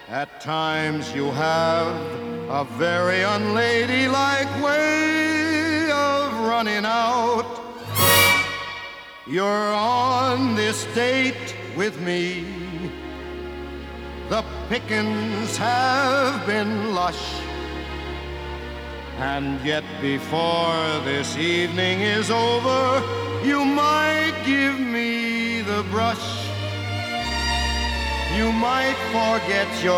At times you have a very unladylike way of running out. You're on this date with me. The pickings have been lush, and yet before this evening is over, you might give me the brush. You might forget your